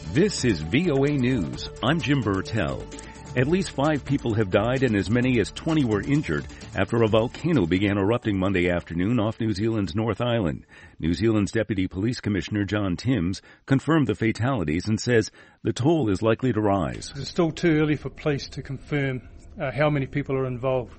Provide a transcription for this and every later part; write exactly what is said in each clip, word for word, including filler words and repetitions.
This is V O A News. I'm Jim Burtell. At least five people have died and as many as twenty were injured after a volcano began erupting Monday afternoon off New Zealand's North Island. New Zealand's Deputy Police Commissioner John Timms confirmed the fatalities and says the toll is likely to rise. It's still too early for police to confirm uh, how many people are involved.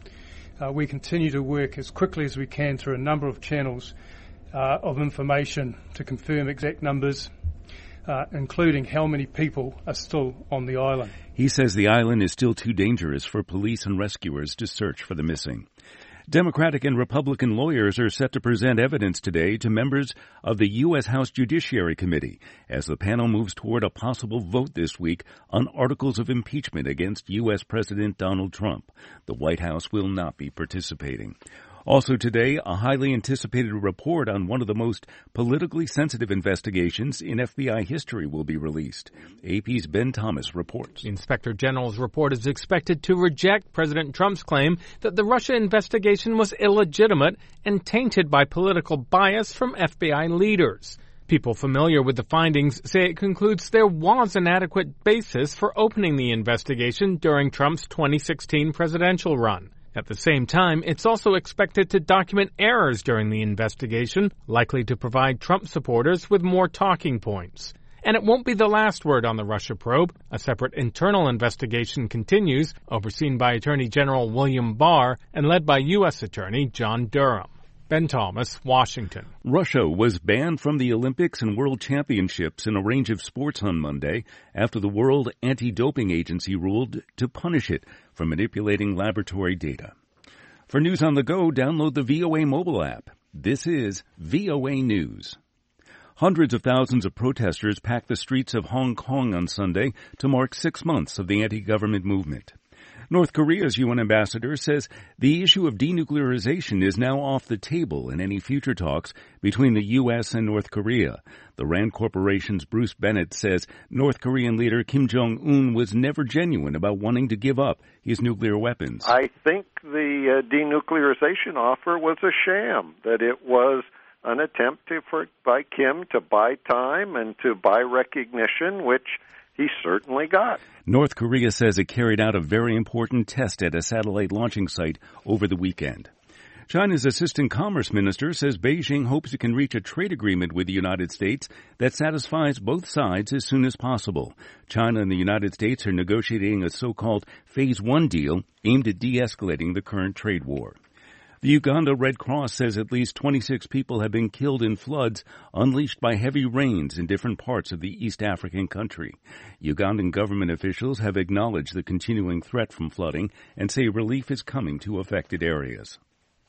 Uh, we continue to work as quickly as we can through a number of channels uh, of information to confirm exact numbers, Uh, including how many people are still on the island. He says the island is still too dangerous for police and rescuers to search for the missing. Democratic and Republican lawyers are set to present evidence today to members of the U S House Judiciary Committee as the panel moves toward a possible vote this week on articles of impeachment against U S President Donald Trump. The White House will not be participating. Also today, a highly anticipated report on one of the most politically sensitive investigations in F B I history will be released. A P's Ben Thomas reports. The Inspector General's report is expected to reject President Trump's claim that the Russia investigation was illegitimate and tainted by political bias from F B I leaders. People familiar with the findings say it concludes there was an adequate basis for opening the investigation during Trump's twenty sixteen presidential run. At the same time, it's also expected to document errors during the investigation, likely to provide Trump supporters with more talking points. And it won't be the last word on the Russia probe. A separate internal investigation continues, overseen by Attorney General William Barr and led by U S Attorney John Durham. Ben Thomas, Washington. Russia was banned from the Olympics and World Championships in a range of sports on Monday after the World Anti-Doping Agency ruled to punish it for manipulating laboratory data. For news on the go, download the V O A mobile app. This is V O A News. Hundreds of thousands of protesters packed the streets of Hong Kong on Sunday to mark six months of the anti-government movement. North Korea's U N ambassador says the issue of denuclearization is now off the table in any future talks between the U S and North Korea. The Rand Corporation's Bruce Bennett says North Korean leader Kim Jong-un was never genuine about wanting to give up his nuclear weapons. I think the uh, denuclearization offer was a sham, that it was an attempt to, for, by Kim to buy time and to buy recognition, which he certainly got. North Korea says it carried out a very important test at a satellite launching site over the weekend. China's assistant commerce minister says Beijing hopes it can reach a trade agreement with the United States that satisfies both sides as soon as possible. China and the United States are negotiating a so-called Phase One deal aimed at de-escalating the current trade war. The Uganda Red Cross says at least twenty-six people have been killed in floods unleashed by heavy rains in different parts of the East African country. Ugandan government officials have acknowledged the continuing threat from flooding and say relief is coming to affected areas.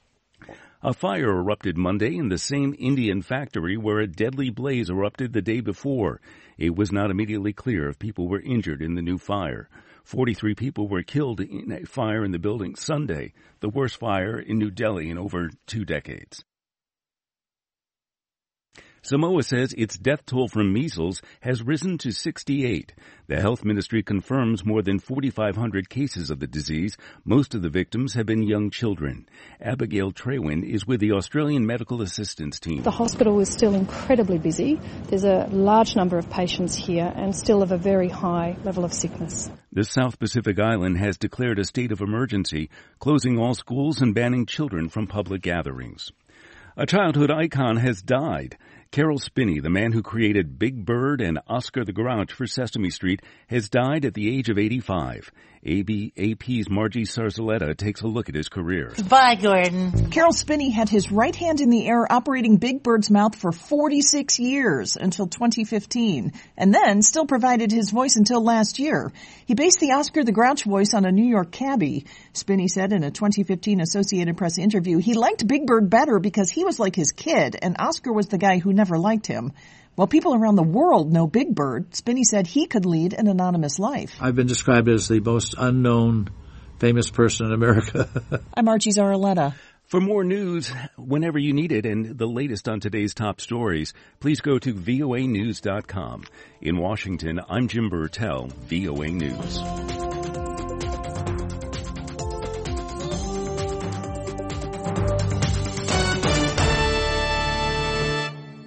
A fire erupted Monday in the same Indian factory where a deadly blaze erupted the day before. It was not immediately clear if people were injured in the new fire. forty-three people were killed in a fire in the building Sunday, the worst fire in New Delhi in over two decades. Samoa says its death toll from measles has risen to sixty-eight. The health ministry confirms more than forty-five hundred cases of the disease. Most of the victims have been young children. Abigail Trewin is with the Australian Medical Assistance Team. The hospital is still incredibly busy. There's a large number of patients here and still of a very high level of sickness. The South Pacific Island has declared a state of emergency, closing all schools and banning children from public gatherings. A childhood icon has died. Carol Spinney, the man who created Big Bird and Oscar the Grouch for Sesame Street, has died at the age of eighty-five. A B, A P's Margie Sarzaletta takes a look at his career. Bye, Gordon. Carol Spinney had his right hand in the air operating Big Bird's mouth for forty-six years until twenty fifteen, and then still provided his voice until last year. He based the Oscar the Grouch voice on a New York cabbie. Spinney said in a twenty fifteen Associated Press interview he liked Big Bird better because he was like his kid, and Oscar was the guy who never liked him. While people around the world know Big Bird, Spinney said he could lead an anonymous life. I've been described as the most unknown famous person in America. I'm Margie Zaraletta. For more news whenever you need it and the latest on today's top stories, please go to V O A news dot com. In Washington, I'm Jim Burtell, V O A News.